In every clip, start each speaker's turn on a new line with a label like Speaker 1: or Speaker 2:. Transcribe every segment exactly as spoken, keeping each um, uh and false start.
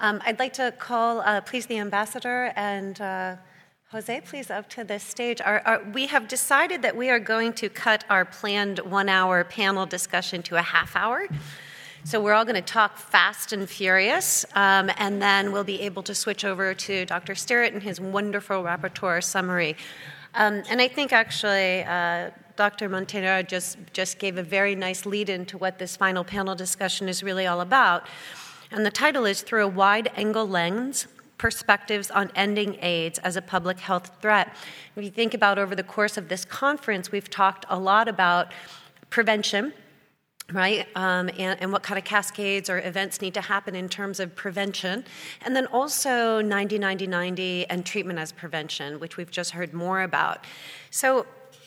Speaker 1: Um, I'd like to call, uh, please, the ambassador and uh, Jose, please, up to the stage. Our, our, we have decided that we are going to cut our planned one-hour panel discussion to a half hour. So we're all going to talk fast and furious, um, and then we'll be able to switch over to Doctor Sterritt and his wonderful rapporteur summary. Um, and I think, actually, uh, Doctor Montenegro just, just gave a very nice lead-in to what this final panel discussion is really all about. And the title is Through a Wide-Angle Lens, Perspectives on Ending AIDS as a Public Health Threat. If you think about over the course of this conference, we've talked a lot about prevention, right, um, and, and what kind of cascades or events need to happen in terms of prevention, and then also ninety ninety ninety and treatment as prevention, which we've just heard more about. So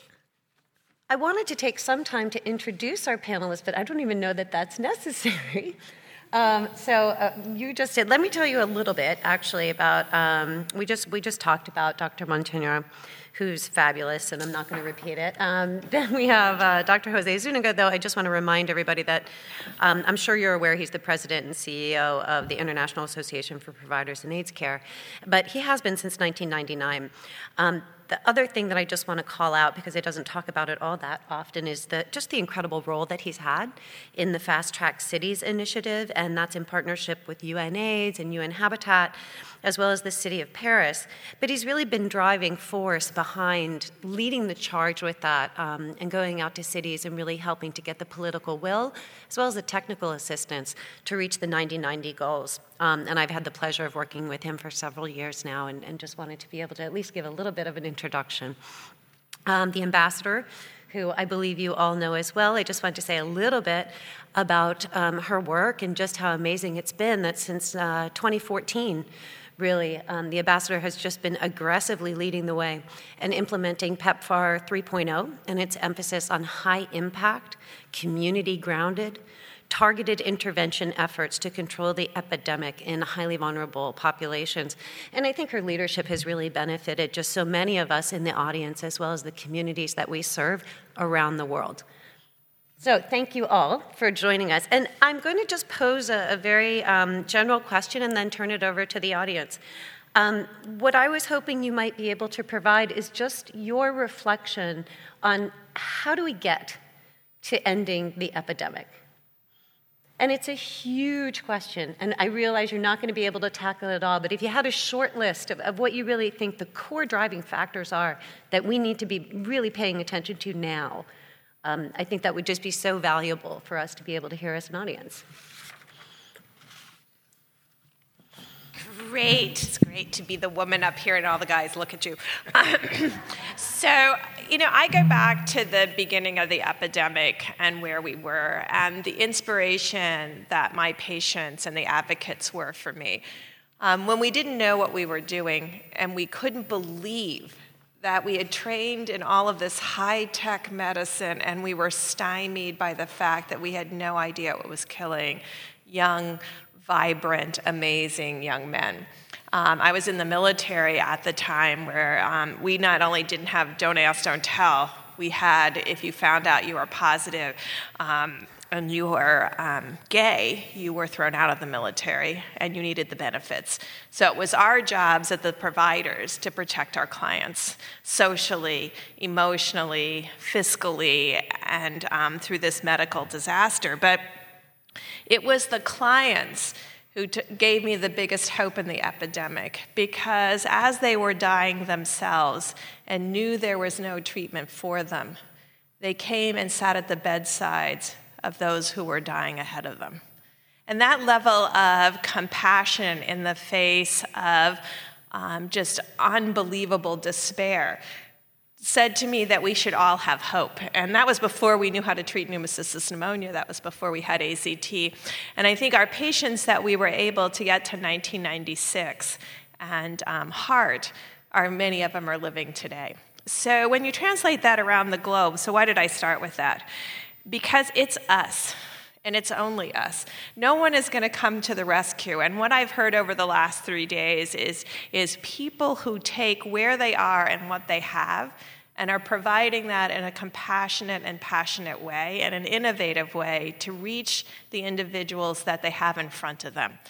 Speaker 1: I wanted to take some time to introduce our panelists, but I don't even know that that's necessary. Um, so uh, you just did. Let me tell you a little bit, actually, about um, we just we just talked about Doctor Montenegro, who's fabulous, and I'm not going to repeat it. Um, then we have uh, Doctor Jose Zuniga, though I just want to remind everybody that um, I'm sure you're aware he's the president and C E O of the International Association for Providers in AIDS Care, but he has been since nineteen ninety-nine. Um, The other thing that I just want to call out, because it doesn't talk about it all that often, is the, just the incredible role that he's had in the Fast Track Cities initiative, and that's in partnership with UNAIDS and U N Habitat, as well as the city of Paris. But he's really been driving force behind leading the charge with that um, and going out to cities and really helping to get the political will, as well as the technical assistance to reach the ninety ninety goals. Um, and I've had the pleasure of working with him for several years now, and, and just wanted to be able to at least give a little bit of an introduction. Um, the ambassador, who I believe you all know as well, I just want to say a little bit about um, her work and just how amazing it's been that since uh, twenty fourteen, really, um, the ambassador has just been aggressively leading the way and implementing PEPFAR three point oh and its emphasis on high impact, community grounded, targeted intervention efforts to control the epidemic in highly vulnerable populations. And I think her leadership has really benefited just so many of us in the audience, as well as the communities that we serve around the world. So thank you all for joining us. And I'm going to just pose a, a very um, general question and then turn it over to the audience. Um, what I was hoping you might be able to provide is just your reflection on how do we get to ending the epidemic? And it's a huge question, and I realize you're not going to be able to tackle it all, but if you had a short list of, of what you really think the core driving factors are that we need to be really paying attention to now, um, I think that would just be so valuable for us to be able to hear as an audience.
Speaker 2: Great. It's great to be the woman up here and all the guys look at you. So, you know, I go back to the beginning of the epidemic and where we were and the inspiration that my patients and the advocates were for me. Um, when we didn't know what we were doing and we couldn't believe that we had trained in all of this high-tech medicine and we were stymied by the fact that we had no idea what was killing young, vibrant, amazing young men. Um, I was in the military at the time where um, we not only didn't have don't ask, don't tell, we had, if you found out you were positive um, and you were um, gay, you were thrown out of the military and you needed the benefits. So it was our jobs as the providers to protect our clients socially, emotionally, fiscally, and um, through this medical disaster. But it was the clients who t- gave me the biggest hope in the epidemic, because as they were dying themselves and knew there was no treatment for them, they came and sat at the bedsides of those who were dying ahead of them. And that level of compassion in the face of um, just unbelievable despair said to me that we should all have hope. And that was before we knew how to treat pneumocystis pneumonia. That was before we had A C T. And I think our patients that we were able to get to nineteen ninety-six and um, HEART, are many of them are living today. So when you translate that around the globe, so why did I start with that? Because it's us. And it's only us. No one is going to come to the rescue. And what I've heard over the last three days is, is people who take where they are and what they have and are providing that in a compassionate and passionate way and an innovative way to reach the individuals that they have in front of them.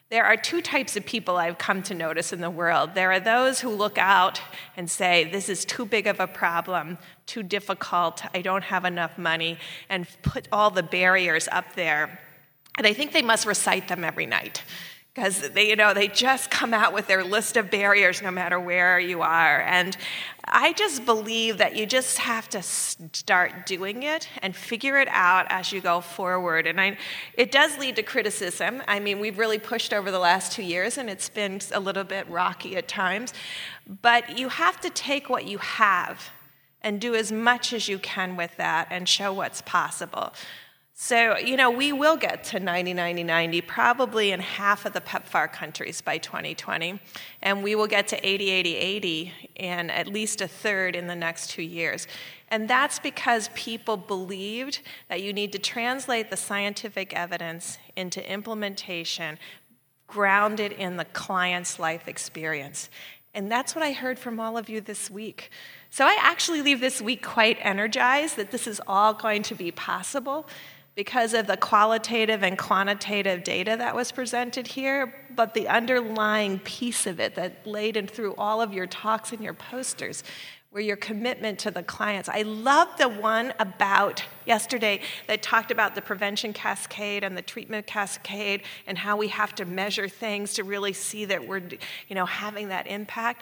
Speaker 2: There are two types of people I've come to notice in the world. There are those who look out and say, this is too big of a problem, too difficult, I don't have enough money, and put all the barriers up there. And I think they must recite them every night, because they, you know, they just come out with their list of barriers no matter where you are. And I just believe that you just have to start doing it and figure it out as you go forward. And I, it does lead to criticism. I mean, we've really pushed over the last two years, and it's been a little bit rocky at times. But you have to take what you have and do as much as you can with that and show what's possible. So, you know, we will get to ninety ninety ninety probably in half of the PEPFAR countries by twenty twenty, and we will get to eighty eighty eighty in at least a third in the next two years. And that's because people believed that you need to translate the scientific evidence into implementation grounded in the client's life experience. And that's what I heard from all of you this week. So I actually leave this week quite energized that this is all going to be possible, because of the qualitative and quantitative data that was presented here, but the underlying piece of it that laid in through all of your talks and your posters were your commitment to the clients. I love the one about yesterday that talked about the prevention cascade and the treatment cascade and how we have to measure things to really see that we're, you know, having that impact.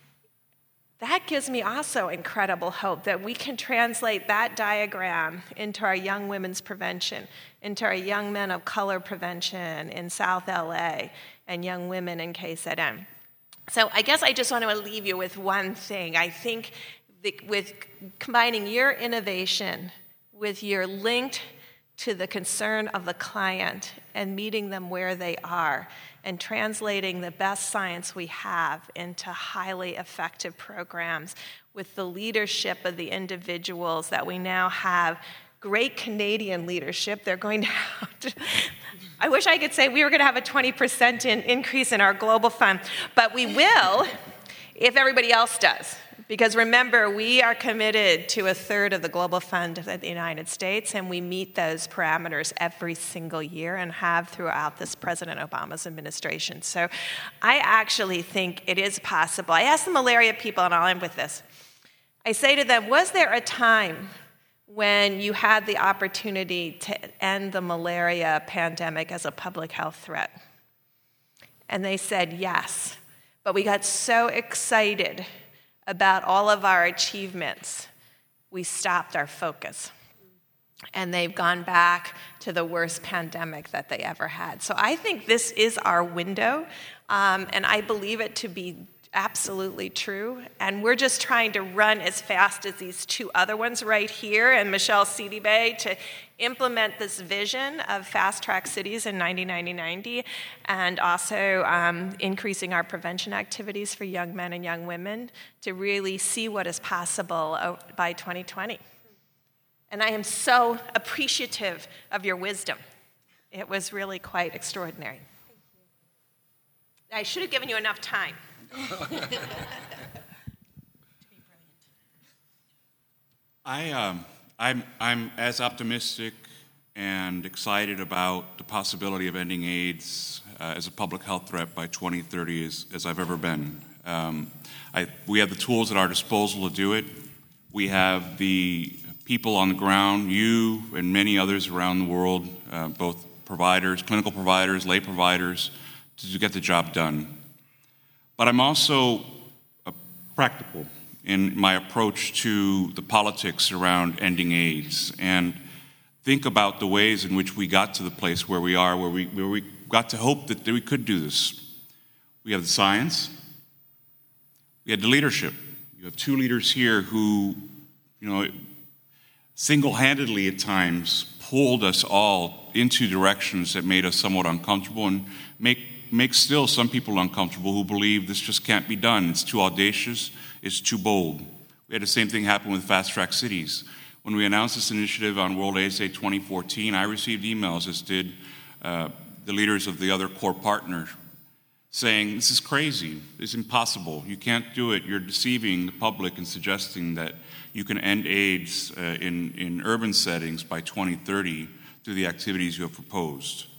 Speaker 2: That gives me also incredible hope that we can translate that diagram into our young women's prevention, into our young men of color prevention in South L A, and young women in K Z M. So I guess I just want to leave you with one thing. I think that with combining your innovation with your linked to the concern of the client and meeting them where they are, and translating the best science we have into highly effective programs with the leadership of the individuals that we now have. Great Canadian leadership. They're going to have to, I wish I could say we were going to have a twenty percent in, increase in our global fund, but we will if everybody else does. Because remember, we are committed to a third of the global fund of the United States, and we meet those parameters every single year and have throughout this President Obama's administration. So I actually think it is possible. I ask the malaria people, and I'll end with this. I say to them, was there a time when you had the opportunity to end the malaria pandemic as a public health threat? And they said yes, but we got so excited about all of our achievements, we stopped our focus. And they've gone back to the worst pandemic that they ever had. So I think this is our window, um, and I believe it to be absolutely true. And we're just trying to run as fast as these two other ones right here and Michelle Sidibe to implement this vision of fast-track cities in ninety ninety ninety, and also um, increasing our prevention activities for young men and young women to really see what is possible by twenty twenty. And I am so appreciative of your wisdom. It was really quite extraordinary. I should have given you enough time.
Speaker 3: I, um, I'm, I'm as optimistic and excited about the possibility of ending AIDS uh, as a public health threat by twenty thirty as, as I've ever been. Um, I, we have the tools at our disposal to do it. We have the people on the ground, you and many others around the world, uh, both providers, clinical providers, lay providers, to get the job done. But I'm also uh, practical in my approach to the politics around ending AIDS, and think about the ways in which we got to the place where we are, where we, where we got to hope that we could do this. We have the science. We had the leadership. You have two leaders here who, you know, single-handedly at times pulled us all into directions that made us somewhat uncomfortable and make make still some people uncomfortable who believe this just can't be done. It's too audacious. It's too bold. We had the same thing happen with Fast Track Cities. When we announced this initiative on World AIDS Day twenty fourteen, I received emails, as did uh, the leaders of the other core partners, saying, this is crazy. It's impossible. You can't do it. You're deceiving the public and suggesting that you can end AIDS uh, in, in urban settings by twenty thirty through the activities you have proposed.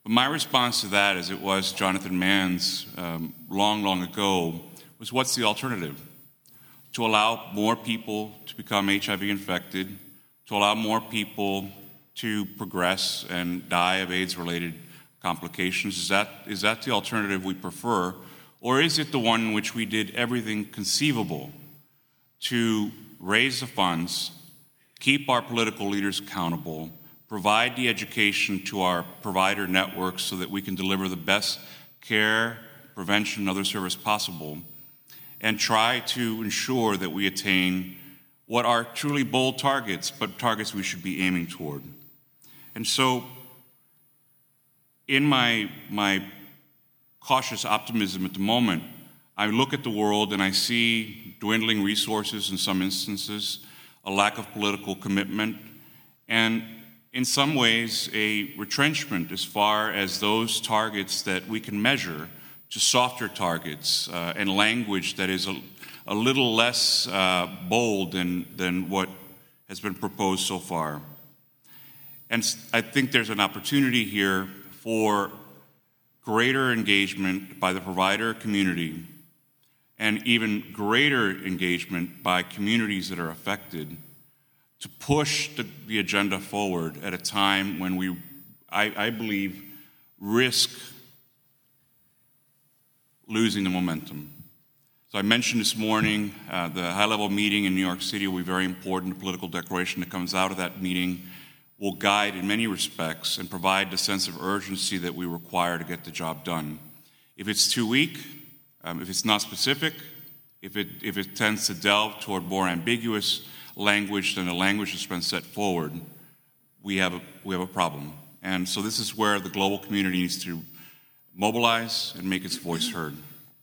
Speaker 3: But my response to that, as it was Jonathan Mann's um, long, long ago, was what's the alternative? To allow more people to become H I V infected, to allow more people to progress and die of AIDS-related complications. Is that, is that the alternative we prefer? Or is it the one in which we did everything conceivable to raise the funds, keep our political leaders accountable, provide the education to our provider networks so that we can deliver the best care, prevention, and other service possible, and try to ensure that we attain what are truly bold targets, but targets we should be aiming toward. And so, in my, my cautious optimism at the moment, I look at the world and I see dwindling resources in some instances, a lack of political commitment, and in some ways a retrenchment as far as those targets that we can measure to softer targets uh, and language that is a, a little less uh, bold than, than what has been proposed so far. And I think there's an opportunity here for greater engagement by the provider community and even greater engagement by communities that are affected to push the, the agenda forward at a time when we, I, I believe, risk losing the momentum. So I mentioned this morning uh, the high-level meeting in New York City will be very important. The political declaration that comes out of that meeting will guide in many respects and provide the sense of urgency that we require to get the job done. If it's too weak, um, if it's not specific, if it, if it tends to delve toward more ambiguous language than the language that's been set forward, we have a, we have a problem. And so this is where the global community needs to mobilize and make its voice heard.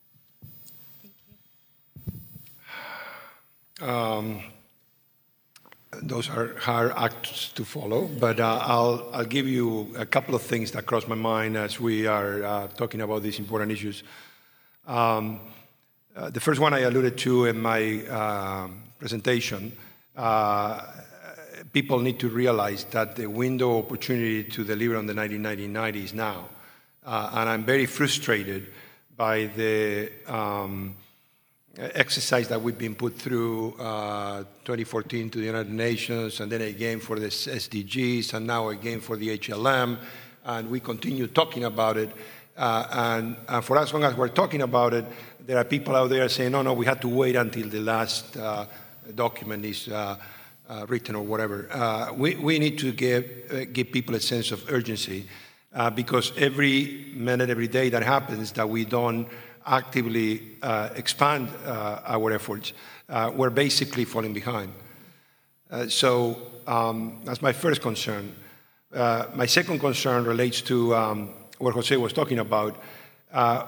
Speaker 4: Um, those are hard acts to follow, but uh, I'll, I'll give you a couple of things that cross my mind as we are uh, talking about these important issues. Um, uh, the first one I alluded to in my uh, presentation, uh, people need to realize that the window of opportunity to deliver on the nineteen ninety is now. Uh, and I'm very frustrated by the um, exercise that we've been put through uh, twenty fourteen to the United Nations, and then again for the S D Gs, and now again for the H L M, and we continue talking about it. Uh, and, and for as long as we're talking about it, there are people out there saying, no, no, we had to wait until the last uh, document is uh, uh, written or whatever. Uh, we, we need to give, uh, give people a sense of urgency uh, because every minute, every day that happens that we don't actively uh, expand uh, our efforts, uh, we're basically falling behind. Uh, so um, that's my first concern. Uh, my second concern relates to um, what Jose was talking about. Uh,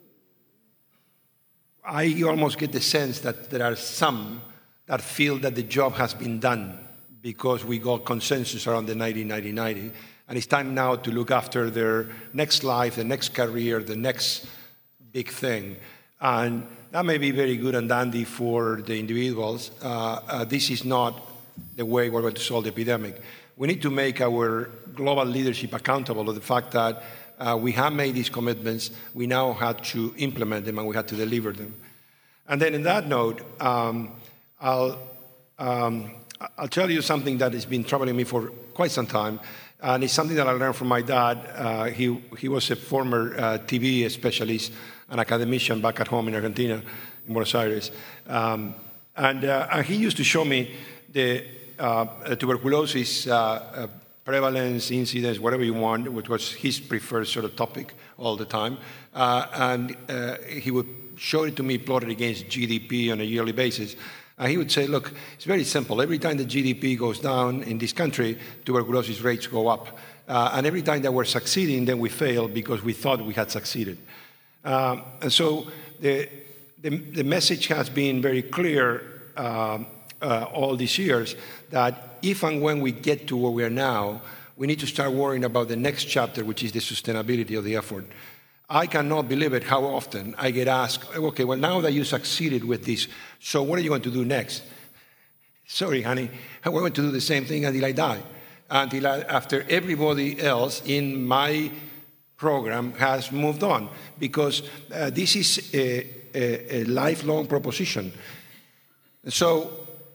Speaker 4: I almost get the sense that there are some that feel that the job has been done because we got consensus around the ninety ninety ninety, and it's time now to look after their next life, the next career, the next big thing. And that may be very good and dandy for the individuals. Uh, uh, this is not the way we're going to solve the epidemic. We need to make our global leadership accountable to the fact that uh, we have made these commitments, we now have to implement them, and we have to deliver them. And then in that note, um, I'll, um, I'll tell you something that has been troubling me for quite some time, and it's something that I learned from my dad. Uh, he, he was a former uh, T V specialist, an academician back at home in Argentina, in Buenos Aires. Um, and, uh, and he used to show me the uh, tuberculosis uh, uh, prevalence, incidence, whatever you want, which was his preferred sort of topic all the time. Uh, and uh, he would show it to me plotted against G D P on a yearly basis. And he would say, look, it's very simple. Every time the G D P goes down in this country, tuberculosis rates go up. Uh, and every time that we're succeeding, then we fail because we thought we had succeeded. Um, and so the, the, the message has been very clear um, uh, all these years that if and when we get to where we are now, we need to start worrying about the next chapter, which is the sustainability of the effort. I cannot believe it how often I get asked, okay, well, now that you succeeded with this, so what are you going to do next? Sorry, honey, we're going to do the same thing until I die. Until I, after everybody else in my program has moved on, because uh, this is a, a, a lifelong proposition. So,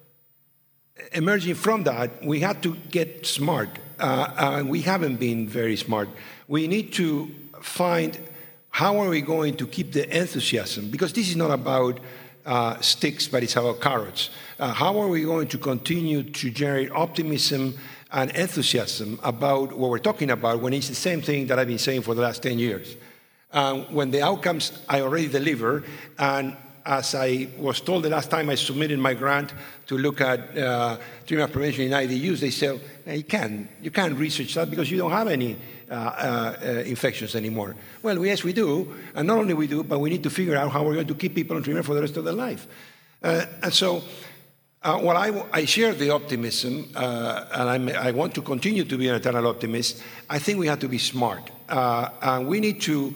Speaker 4: emerging from that, we had to get smart, uh, and we haven't been very smart. We need to find how are we going to keep the enthusiasm, because this is not about uh, sticks, but it's about carrots. Uh, how are we going to continue to generate optimism and enthusiasm about what we're talking about when it's the same thing that I've been saying for the last ten years? Um, when the outcomes I already deliver, and as I was told the last time I submitted my grant to look at uh, treatment prevention in I D Us, they said, you can't, you can't research that because you don't have any uh, uh, uh, infections anymore. Well, yes, we do, and not only we do, but we need to figure out how we're going to keep people on treatment for the rest of their life. Uh, and so, uh, while I, I share the optimism, uh, and I'm, I want to continue to be an eternal optimist, I think we have to be smart. Uh, and we need to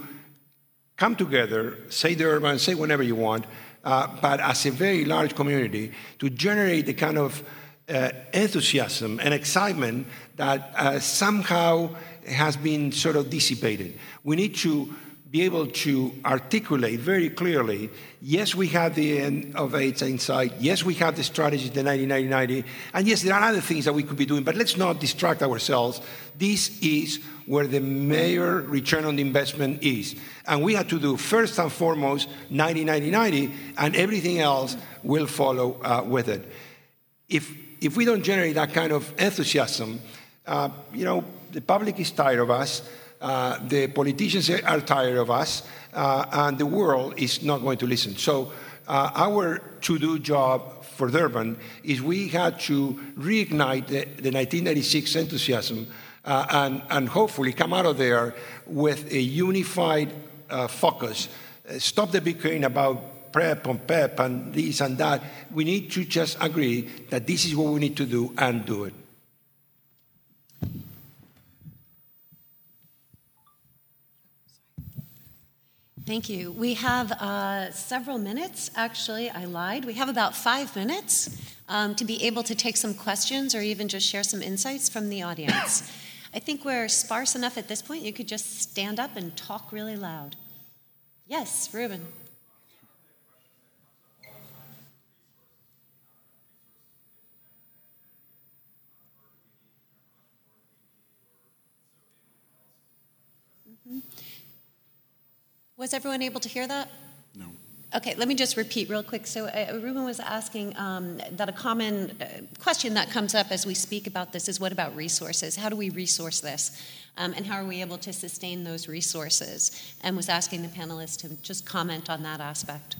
Speaker 4: come together, say the urban, say whenever you want, uh, but as a very large community, to generate the kind of uh, enthusiasm and excitement that uh, somehow has been sort of dissipated. We need to be able to articulate very clearly, yes, we have the end of AIDS in sight, yes, we have the strategy, the ninety ninety ninety, and yes, there are other things that we could be doing, but let's not distract ourselves. This is where the major return on the investment is. And we have to do, first and foremost, ninety ninety ninety, and everything else will follow uh, with it. If, if we don't generate that kind of enthusiasm, uh, you know, the public is tired of us, uh, the politicians are tired of us, uh, and the world is not going to listen. So uh, our to-do job for Durban is we had to reignite the, the nineteen ninety-six enthusiasm uh, and, and hopefully come out of there with a unified uh, focus. Uh, stop the bickering about PrEP and PEP and this and that. We need to just agree that this is what we need to do and do it.
Speaker 1: Thank you. We have uh, several minutes, actually, I lied. We have about five minutes um, to be able to take some questions or even just share some insights from the audience. I think we're sparse enough at this point, you could just stand up and talk really loud. Yes, Ruben. Mm-hmm. Was everyone able to hear that?
Speaker 3: No.
Speaker 1: Okay, let me just repeat real quick. So uh, Ruben was asking um, that a common uh, question that comes up as we speak about this is, what about resources? How do we resource this? Um, and how are we able to sustain those resources? And was asking the panelists to just comment on that aspect.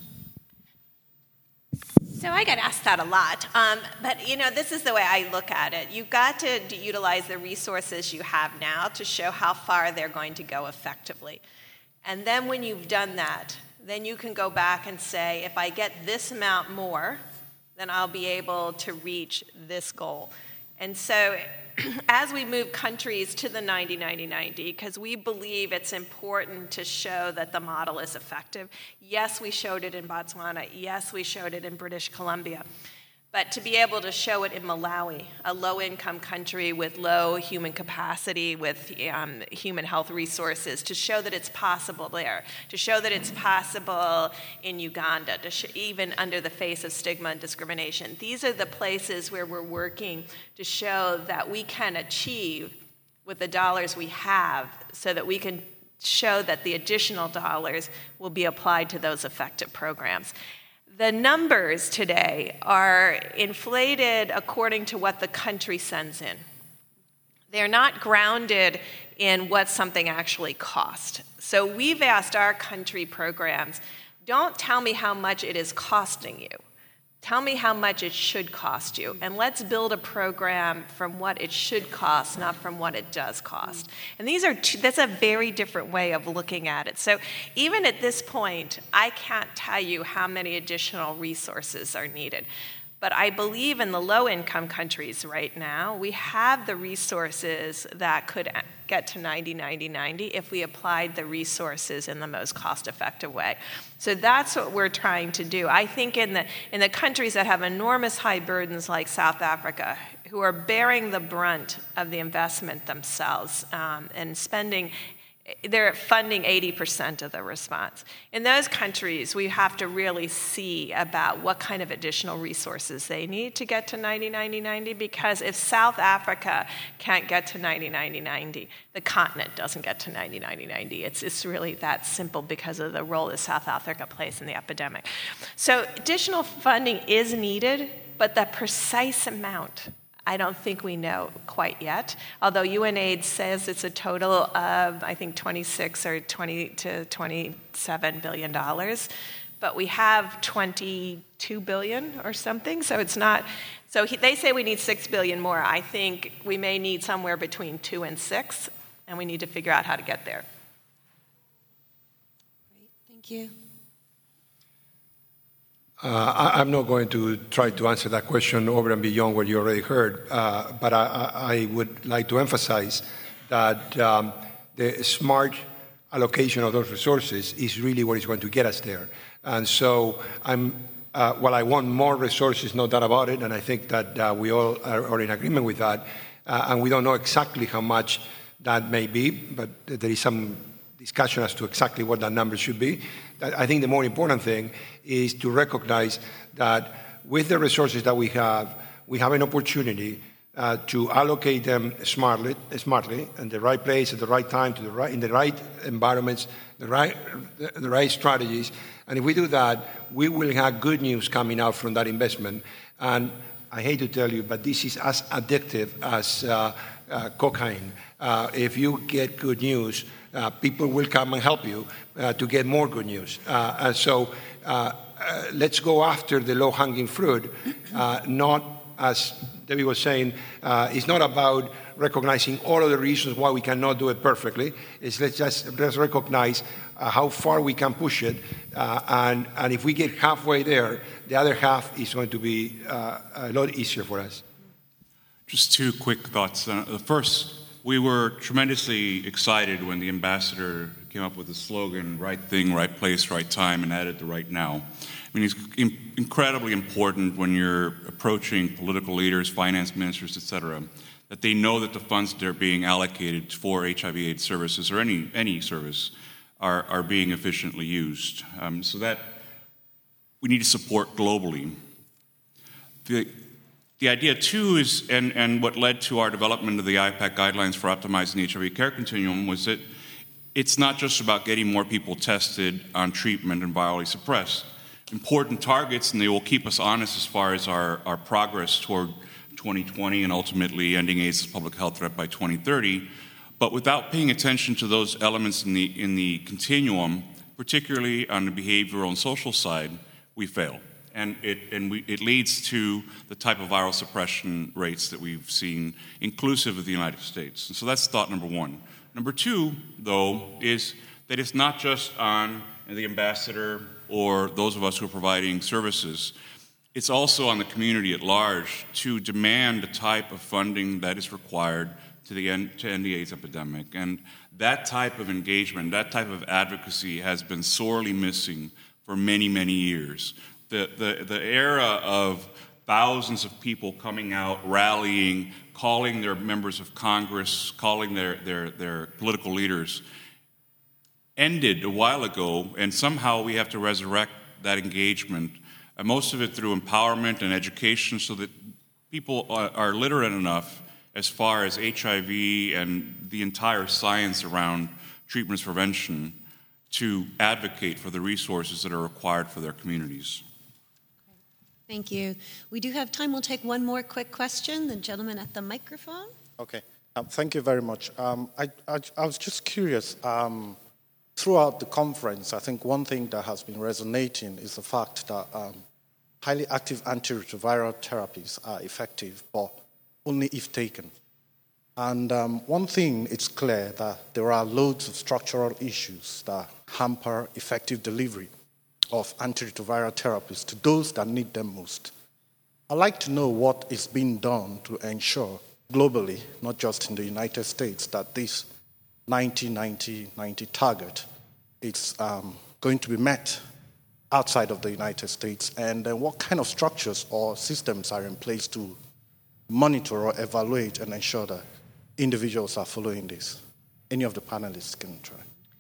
Speaker 2: So I get asked that a lot, um, but you know, this is the way I look at it. You've got to utilize the resources you have now to show how far they're going to go effectively. And then when you've done that, then you can go back and say, if I get this amount more, then I'll be able to reach this goal. And so as we move countries to the ninety ninety ninety, because we believe it's important to show that the model is effective. Yes, we showed it in Botswana. Yes, we showed it in British Columbia. But to be able to show it in Malawi, a low-income country with low human capacity, with um, human health resources, to show that it's possible there, to show that it's possible in Uganda, to sh- even under the face of stigma and discrimination. These are the places where we're working to show that we can achieve with the dollars we have, so that we can show that the additional dollars will be applied to those effective programs. The numbers today are inflated according to what the country sends in. They're not grounded in what something actually cost. So we've asked our country programs, don't tell me how much it is costing you. Tell me how much it should cost you, and let's build a program from what it should cost, not from what it does cost. And these are two, that's a very different way of looking at it. So even at this point, I can't tell you how many additional resources are needed. But I believe in the low-income countries right now, we have the resources that could get to ninety ninety ninety if we applied the resources in the most cost-effective way. So that's what we're trying to do. I think in the in the countries that have enormous high burdens like South Africa, who are bearing the brunt of the investment themselves um, and spending they're funding eighty percent of the response. In those countries, we have to really see about what kind of additional resources they need to get to ninety ninety ninety, because if South Africa can't get to ninety ninety ninety, the continent doesn't get to ninety ninety ninety. It's, it's really that simple because of the role that South Africa plays in the epidemic. So additional funding is needed, but the precise amount, I don't think we know quite yet, although UNAIDS says it's a total of, I think, twenty-six or twenty to twenty-seven billion dollars, but we have twenty-two billion or something, so it's not, so he, they say we need six billion more. I think we may need somewhere between two and six, and we need to figure out how to get there.
Speaker 1: Great, thank you.
Speaker 4: Uh, I, I'm not going to try to answer that question over and beyond what you already heard, uh, but I, I would like to emphasize that um, the smart allocation of those resources is really what is going to get us there. And so, I'm, uh, while I want more resources, no doubt about it, and I think that uh, we all are, are in agreement with that, uh, and we don't know exactly how much that may be, but there is some discussion as to exactly what that number should be. I think the more important thing is to recognize that with the resources that we have, we have an opportunity uh, to allocate them smartly, smartly, in the right place, at the right time, to the right, in the right environments, the right, the right strategies. And if we do that, we will have good news coming out from that investment. And I hate to tell you, but this is as addictive as uh, uh, cocaine. Uh, if you get good news, Uh, people will come and help you uh, to get more good news. Uh, and so uh, uh, let's go after the low-hanging fruit, uh, not, as Debbie was saying, uh, it's not about recognizing all of the reasons why we cannot do it perfectly. It's let's just let's recognize uh, how far we can push it, uh, and, and if we get halfway there, the other half is going to be uh, a lot easier for us.
Speaker 3: Just two quick thoughts. Uh, the first, we were tremendously excited when the ambassador came up with the slogan, right thing, right place, right time, and added the right now. I mean, it's in- incredibly important when you're approaching political leaders, finance ministers, et cetera, that they know that the funds that are being allocated for H I V AIDS services or any any service are, are being efficiently used. Um, so that we need to support globally. The, The idea, too, is, and, and what led to our development of the I PAC guidelines for optimizing the H I V care continuum, was that it's not just about getting more people tested on treatment and virally suppressed. Important targets, and they will keep us honest as far as our, our progress toward twenty twenty and ultimately ending AIDS as a public health threat by twenty thirty. But without paying attention to those elements in the, in the continuum, particularly on the behavioral and social side, we fail. And, it, and we, it leads to the type of viral suppression rates that we've seen, inclusive of the United States. And so that's thought number one. Number two, though, is that it's not just on the ambassador or those of us who are providing services. It's also on the community at large to demand the type of funding that is required to, the end, to end the AIDS epidemic. And that type of engagement, that type of advocacy has been sorely missing for many, many years. The, the, the era of thousands of people coming out, rallying, calling their members of Congress, calling their, their, their political leaders, ended a while ago, and somehow we have to resurrect that engagement, and most of it through empowerment and education so that people are, are literate enough as far as H I V and the entire science around treatment prevention to advocate for the resources that are required for their communities.
Speaker 1: Thank you. We do have time. We'll take one more quick question. The gentleman at the microphone.
Speaker 5: Okay. Um, thank you very much. Um, I, I, I was just curious. Um, throughout the conference, I think one thing that has been resonating is the fact that um, highly active antiretroviral therapies are effective, but only if taken. And um, one thing, it's clear that there are loads of structural issues that hamper effective delivery of antiretroviral therapies to those that need them most. I'd like to know what is being done to ensure globally, not just in the United States, that this ninety ninety ninety target is um, going to be met outside of the United States, and uh, what kind of structures or systems are in place to monitor or evaluate and ensure that individuals are following this. any of the panelists can try.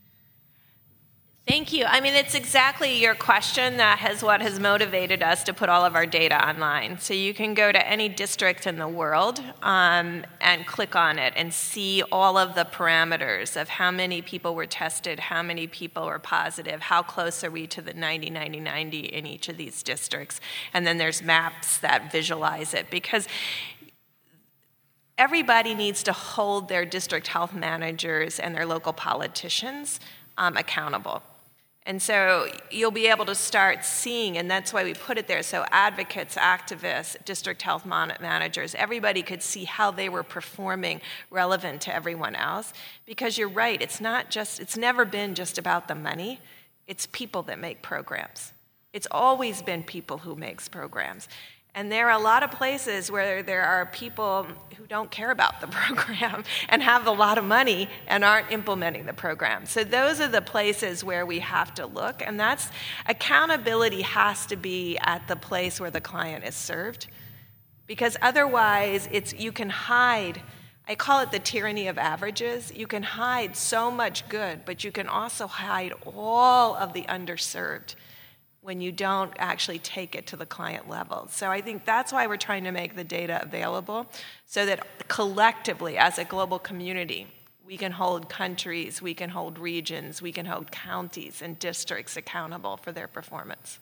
Speaker 2: Thank you. I mean, it's exactly your question that has what has motivated us to put all of our data online. So you can go to any district in the world um, and click on it and see all of the parameters of how many people were tested, how many people were positive, how close are we to the ninety, ninety, ninety in each of these districts. And then there's maps that visualize it, because everybody needs to hold their district health managers and their local politicians um, accountable. And so you'll be able to start seeing, and that's why we put it there, so advocates, activists, district health managers, everybody could see how they were performing relevant to everyone else. Because you're right, it's not just, it's never been just about the money, it's people that make programs. It's always been people who makes programs. And there are a lot of places where there are people who don't care about the program and have a lot of money and aren't implementing the program. So those are the places where we have to look, and that's, accountability has to be at the place where the client is served, because otherwise it's, you can hide, I call it the tyranny of averages. You can hide so much good, but you can also hide all of the underserved when you don't actually take it to the client level. So I think that's why we're trying to make the data available, so that collectively, as a global community, we can hold countries, we can hold regions, we can hold counties and districts accountable for their performance.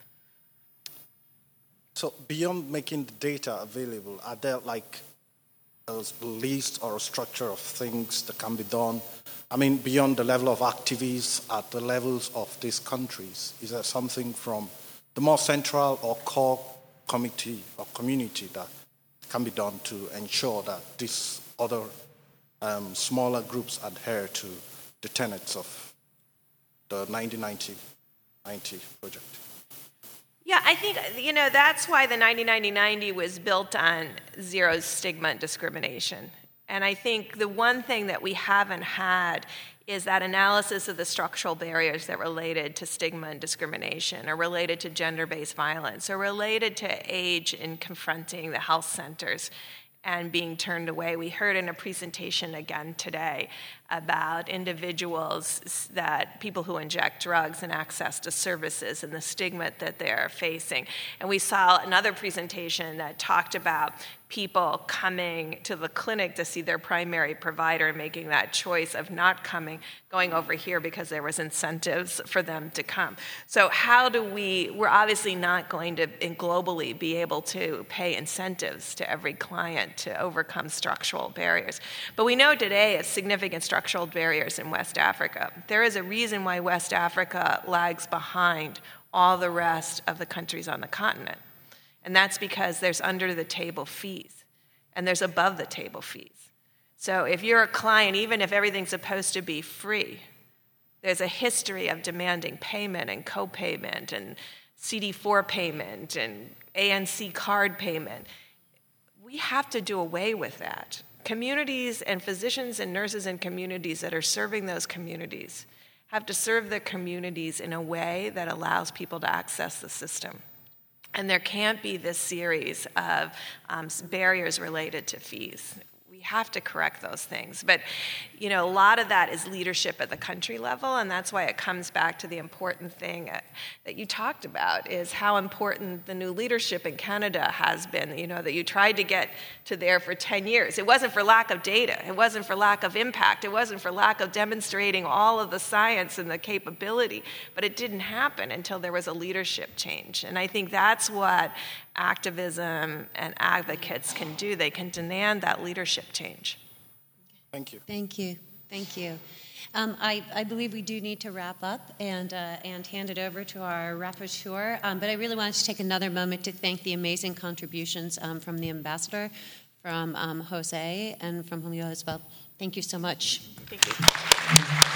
Speaker 5: So beyond making the data available, are there like a list or a structure of things that can be done? I mean, beyond the level of activists at the levels of these countries, is there something from the more central or core committee or community that can be done to ensure that these other um, smaller groups adhere to the tenets of the ninety ninety project?
Speaker 2: Yeah, I think, you know, that's why the ninety ninety ninety was built on zero stigma and discrimination. And I think the one thing that we haven't had is that analysis of the structural barriers that related to stigma and discrimination, or related to gender-based violence, or related to age in confronting the health centers and being turned away. We heard in a presentation again today about individuals, that people who inject drugs and access to services and the stigma that they're facing. And we saw another presentation that talked about people coming to the clinic to see their primary provider and making that choice of not coming, going over here because there was incentives for them to come. So how do we, we're obviously not going to globally be able to pay incentives to every client to overcome structural barriers. But we know today it's significant structural barriers in West Africa. There is a reason why West Africa lags behind all the rest of the countries on the continent. And that's because there's under-the-table fees, and there's above-the-table fees. So if you're a client, even if everything's supposed to be free, there's a history of demanding payment and co-payment and C D four payment and A N C card payment. We have to do away with that. Communities and physicians and nurses in communities that are serving those communities have to serve the communities in a way that allows people to access the system. And there can't be this series of um, barriers related to fees. We have to correct those things. But, you know, a lot of that is leadership at the country level, and that's why it comes back to the important thing that you talked about, is how important the new leadership in Canada has been, you know, that you tried to get to there for ten years. It wasn't for lack of data. It wasn't for lack of impact. It wasn't for lack of demonstrating all of the science and the capability, but it didn't happen until there was a leadership change. And I think that's what activism and advocates can do. They can demand that leadership change.
Speaker 5: Thank you.
Speaker 1: Thank you. Thank you. Um, I, I believe we do need to wrap up and, uh, and hand it over to our rapporteur. Um, but I really wanted to take another moment to thank the amazing contributions um, from the ambassador, from um, Jose, and from Julio as well. Thank you so much.
Speaker 2: Thank you.